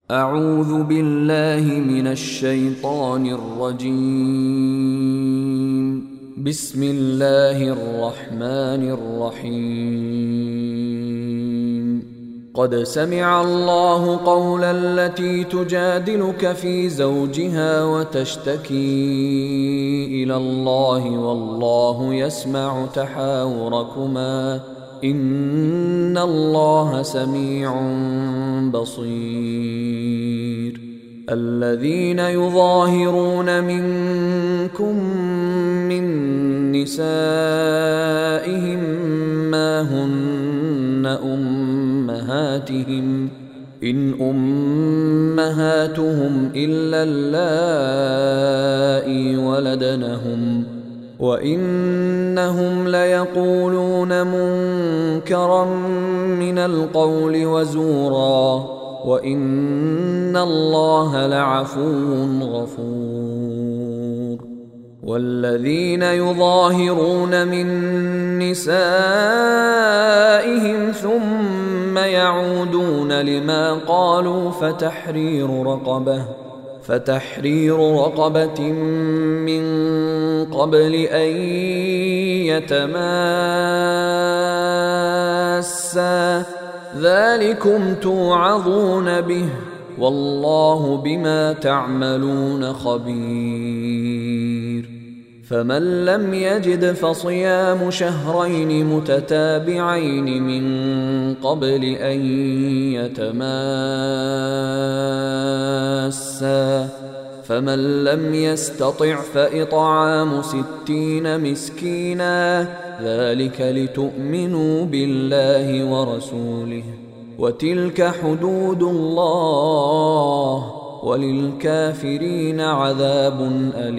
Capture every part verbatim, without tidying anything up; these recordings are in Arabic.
أعوذ بالله من الشيطان الرجيم. بسم الله الرحمن الرحيم. قد سمع الله قول التي تجادلك في زوجها وتشتكي إلى الله والله يسمع تحاوركما إن الله سميع بصير. الذين يظاهرون منكم من نسائهم ما هن أمهاتهم إن أمهاتهم إلا اللائي ولدنهم وإنهم ليقولون منكرا من القول وزورا وإن الله لعفو غفور. والذين يظاهرون من نسائهم ثم يعودون لما قالوا فتحرير رقبة فتحرير رقبة من قبل أن يتماسا ذلكم توعظون به والله بما تعملون خبير. فمن لم يجد فصيام شهرين متتابعين من قبل أن يتماسا فمن لم يستطع فإطعام ستين مسكينا ذلك لتؤمنوا بالله ورسوله وتلك حدود الله وللكافرين عذاب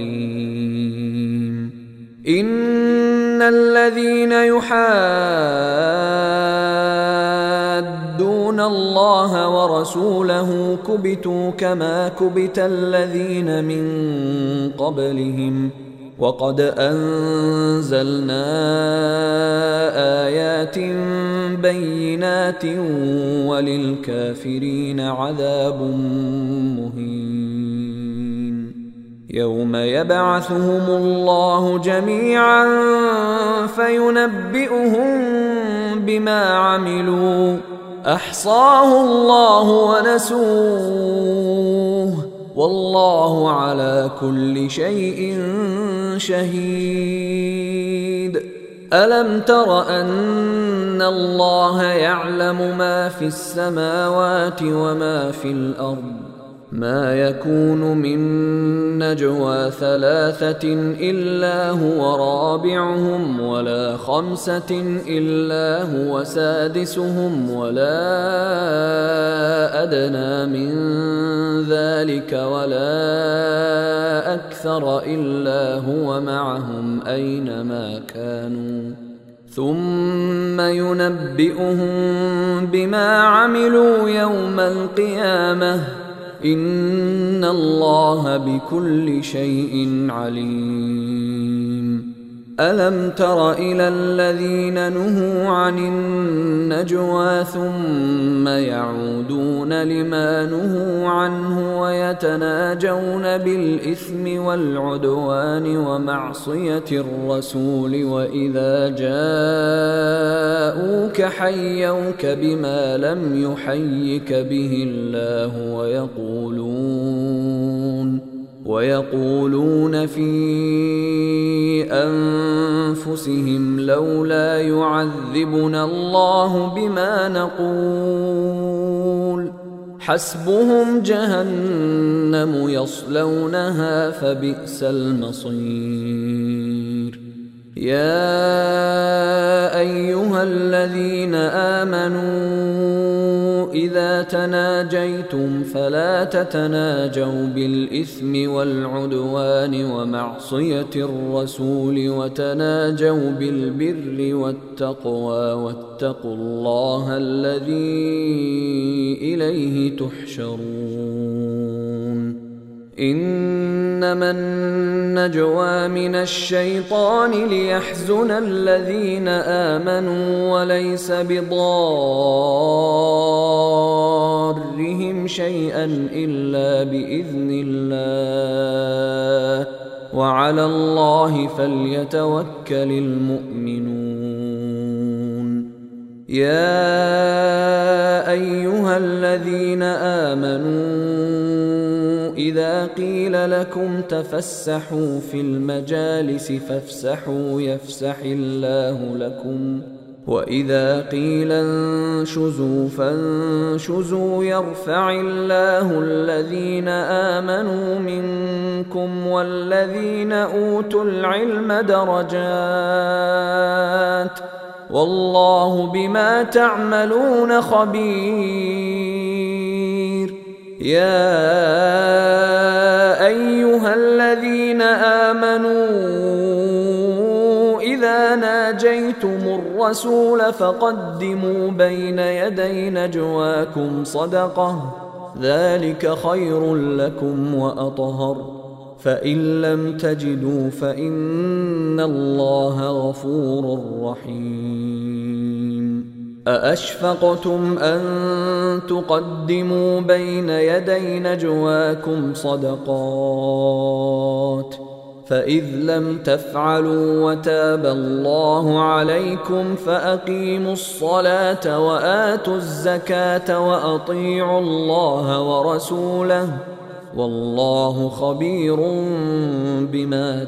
أليم. إن الذين يحادون الله ورسوله كبتوا كما كبت الذين من قبلهم وقد أنزلنا آيات بينات وللكافرين عذاب مهين. يوم يبعثهم الله جميعا فينبئهم بما عملوا أحصاه الله ونسوه والله على كل شيء شهيد. ألم تر أن الله يعلم ما في السماوات وما في الأرض ما يكون من نجوى ثلاثة إلا هو رابعهم ولا خمسة إلا هو سادسهم ولا أدنى من ذلك ولا أكثر إلا هو معهم أينما كانوا ثم ينبئهم بما عملوا يوم القيامة إن الله بكل شيء عليم. ألم تر إلى الذين نهوا عن النجوى ثم يعودون لما نهوا عنه ويتناجون بالإثم والعدوان ومعصية الرسول وإذا جاءوك حيوك بما لم يحيك به الله ويقولون ويقولون في أنفسهم لولا يعذبنا الله بما نقول حسبهم جهنم يصلونها فبئس المصير. يا أيها الذين آمنوا إذا تناجيتم فلا تتناجوا بالإثم والعدوان ومعصية الرسول وتناجوا بالبر والتقوى واتقوا الله الذي إليه تحشرون. إنما النجوى من الشيطان ليحزن الذين آمنوا وليس بضارهم شيئا إلا بإذن الله وعلى الله فليتوكل المؤمنون. يا أيها الذين آمنوا إذا قيل لكم تفسحوا في المجالس فافسحوا يفسح الله لكم وإذا قيل انشزوا فانشزوا يرفع الله الذين آمنوا منكم والذين أوتوا العلم درجات والله بما تعملون خبير. يا أيها الذين آمنوا إذا ناجيتم الرسول فقدموا بين يدي نجواكم صدقة ذلك خير لكم وأطهر فإن لم تجدوا فإن الله غفور رحيم. أأشفقتم أن تقدموا بين يدي نجواكم صدقات فإذ لم تفعلوا وتاب الله عليكم فأقيموا الصلاة وآتوا الزكاة وأطيعوا الله ورسوله والله خبير بما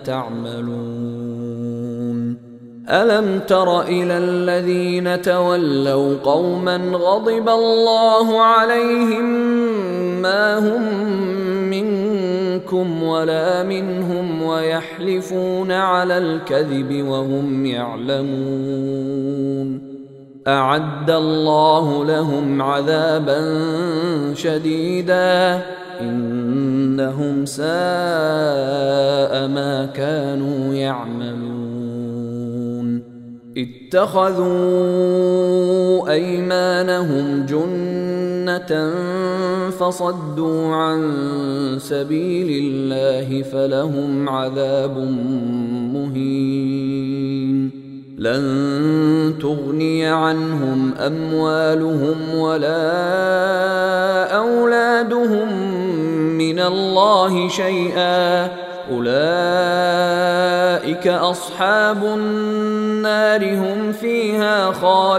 تعملون. ألم تر إلى الذين تولوا قوما غضب الله عليهم ما هم منكم ولا منهم ويحلفون على الكذب وهم يعلمون أعد الله لهم عذابا شديدا إنهم ساء ما كانوا يعملون. اتخذوا أيمانهم جنة فصدوا عن سبيل الله فلهم عذاب مهين. لن تغني عنهم أموالهم ولا أولادهم من الله شيئا أولئك أصحاب النار هم فيها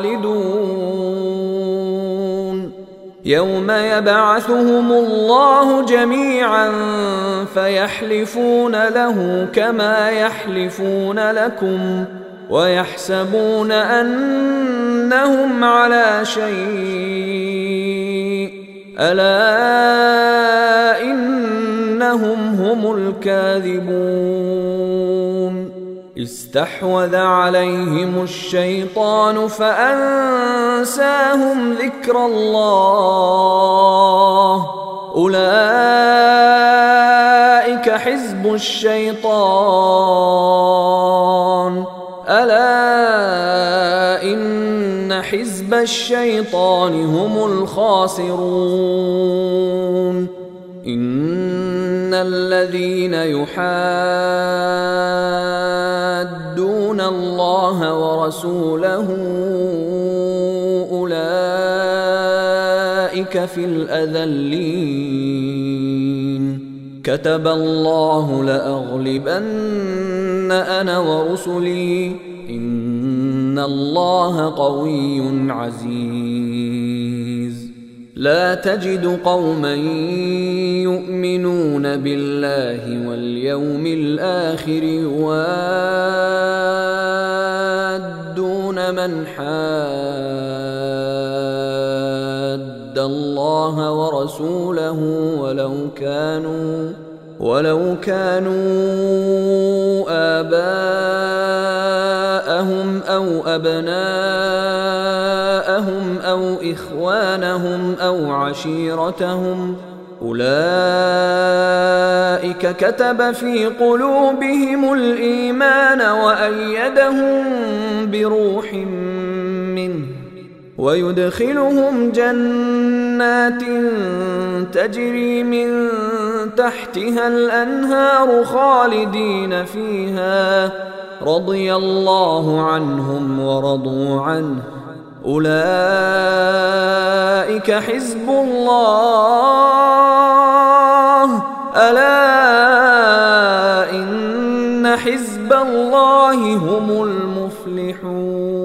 خالدون. يوم يبعثهم الله جميعا فيحلفون له كما يحلفون لكم ويحسبون أنهم على شيء ألا إنهم هم الكاذبون. استحوذ عليهم الشيطان فأنساهم ذكر الله أولئك حزب الشيطان ألا إن حزب الشيطان هم الخاسرون. إن الذين يحادون الله ورسوله أولئك في الأذلين. كتب الله لأغلبن أنا ورسلي إن الله قوي عزيز. لا تجد قوما يؤمنون بالله واليوم الآخر يوادون من حاد الله ورسوله ولو كانوا ولو كانوا آباءهم أو أبناءهم أو إخوانهم أو عشيرتهم أولئك كتب في قلوبهم الإيمان وأيدهم بروح منه ويدخلهم جنات تجري من تحتها الأنهار خالدين فيها رضي الله عنهم ورضوا عنه أولئك حزب الله ألا إن حزب الله هم المفلحون.